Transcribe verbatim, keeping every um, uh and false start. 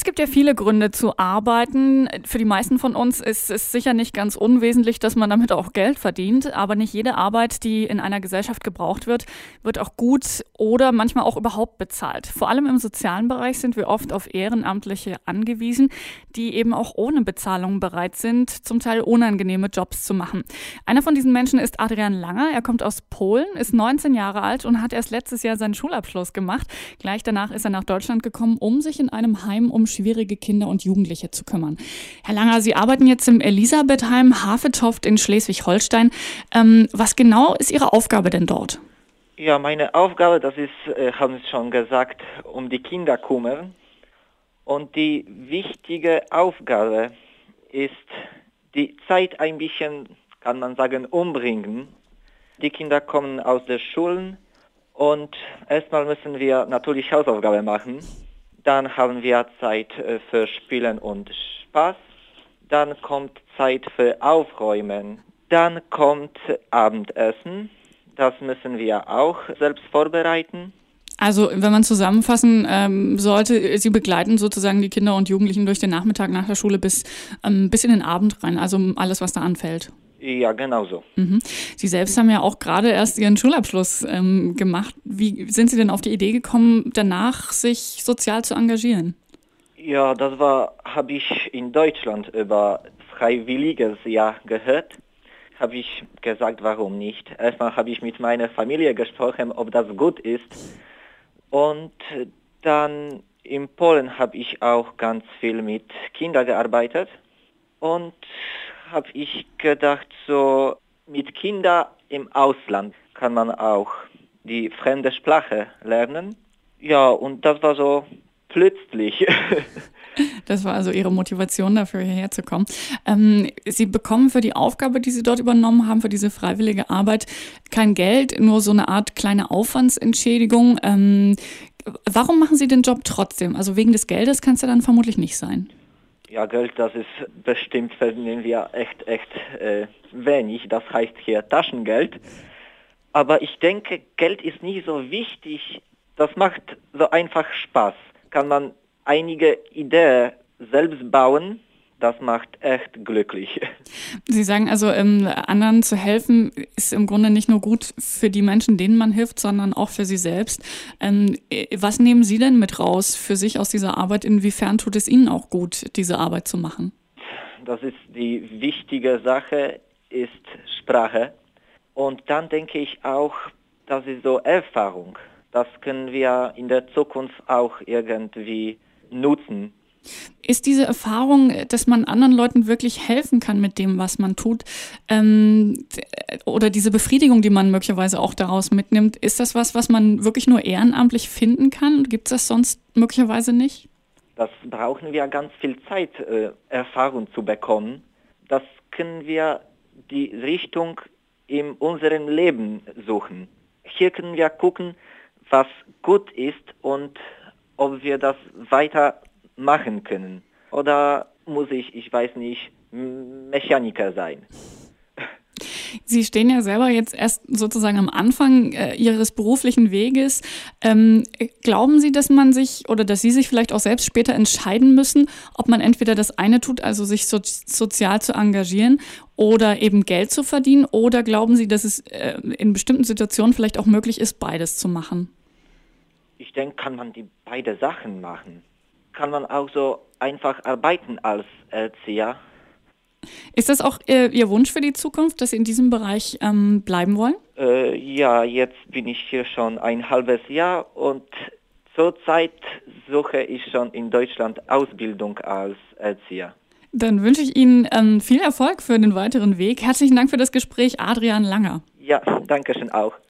Es gibt ja viele Gründe zu arbeiten. Für die meisten von uns ist es sicher nicht ganz unwesentlich, dass man damit auch Geld verdient. Aber nicht jede Arbeit, die in einer Gesellschaft gebraucht wird, wird auch gut oder manchmal auch überhaupt bezahlt. Vor allem im sozialen Bereich sind wir oft auf Ehrenamtliche angewiesen, die eben auch ohne Bezahlung bereit sind, zum Teil unangenehme Jobs zu machen. Einer von diesen Menschen ist Adrian Langer. Er kommt aus Polen, ist neunzehn Jahre alt und hat erst letztes Jahr seinen Schulabschluss gemacht. Gleich danach ist er nach Deutschland gekommen, um sich in einem Heim um schwierige Kinder und Jugendliche zu kümmern. Herr Langer, Sie arbeiten jetzt im Elisabethheim Hafetoft in Schleswig-Holstein. Ähm, was genau ist Ihre Aufgabe denn dort? Ja, meine Aufgabe, das ist, äh, haben Sie schon gesagt, um die Kinder kümmern. Und die wichtige Aufgabe ist, die Zeit ein bisschen, kann man sagen, umbringen. Die Kinder kommen aus den Schulen und erstmal müssen wir natürlich Hausaufgaben machen. Dann haben wir Zeit für Spielen und Spaß. Dann kommt Zeit für Aufräumen. Dann kommt Abendessen. Das müssen wir auch selbst vorbereiten. Also wenn man zusammenfassen ähm, sollte, Sie begleiten sozusagen die Kinder und Jugendlichen durch den Nachmittag nach der Schule bis, ähm, bis in den Abend rein, also alles, was da anfällt. Ja, genau so. Mhm. Sie selbst haben ja auch gerade erst Ihren Schulabschluss ähm, gemacht. Wie sind Sie denn auf die Idee gekommen, danach sich sozial zu engagieren? Ja, das war, habe ich in Deutschland über freiwilliges Jahr gehört. Habe ich gesagt, warum nicht? Erstmal habe ich mit meiner Familie gesprochen, ob das gut ist. Und dann in Polen habe ich auch ganz viel mit Kindern gearbeitet. Und habe ich gedacht, so mit Kindern im Ausland kann man auch die fremde Sprache lernen. Ja, und das war so plötzlich. Das war also Ihre Motivation dafür, hierher zu kommen. Ähm, Sie bekommen für die Aufgabe, die Sie dort übernommen haben, für diese freiwillige Arbeit, kein Geld, nur so eine Art kleine Aufwandsentschädigung. Ähm, warum machen Sie den Job trotzdem? Also wegen des Geldes kann es ja dann vermutlich nicht sein. Ja, Geld, das ist bestimmt, verdienen wir echt, echt äh, wenig. Das heißt hier Taschengeld. Aber ich denke, Geld ist nicht so wichtig. Das macht so einfach Spaß. Kann man einige Ideen selbst bauen. Das macht echt glücklich. Sie sagen also, ähm, anderen zu helfen ist im Grunde nicht nur gut für die Menschen, denen man hilft, sondern auch für Sie selbst. Ähm, was nehmen Sie denn mit raus für sich aus dieser Arbeit? Inwiefern tut es Ihnen auch gut, diese Arbeit zu machen? Das ist die wichtige Sache, ist Sprache. Und dann denke ich auch, das ist so Erfahrung. Das können wir in der Zukunft auch irgendwie nutzen. Ist diese Erfahrung, dass man anderen Leuten wirklich helfen kann mit dem, was man tut, ähm, oder diese Befriedigung, die man möglicherweise auch daraus mitnimmt, ist das was, was man wirklich nur ehrenamtlich finden kann? Gibt es das sonst möglicherweise nicht? Das brauchen wir ganz viel Zeit, äh, Erfahrung zu bekommen. Das können wir die Richtung in unserem Leben suchen. Hier können wir gucken, was gut ist und ob wir das weiter machen können. Oder muss ich, ich weiß nicht, Mechaniker sein? Sie stehen ja selber jetzt erst sozusagen am Anfang äh, Ihres beruflichen Weges. Ähm, glauben Sie, dass man sich oder dass Sie sich vielleicht auch selbst später entscheiden müssen, ob man entweder das eine tut, also sich so, sozial zu engagieren oder eben Geld zu verdienen? Oder glauben Sie, dass es äh, in bestimmten Situationen vielleicht auch möglich ist, beides zu machen? Ich denke, kann man die beide Sachen machen. Kann man auch so einfach arbeiten als Erzieher. Ist das auch äh, Ihr Wunsch für die Zukunft, dass Sie in diesem Bereich ähm, bleiben wollen? Äh, ja, jetzt bin ich hier schon ein halbes Jahr und zurzeit suche ich schon in Deutschland Ausbildung als Erzieher. Dann wünsche ich Ihnen ähm, viel Erfolg für den weiteren Weg. Herzlichen Dank für das Gespräch, Adrian Langer. Ja, danke schön auch.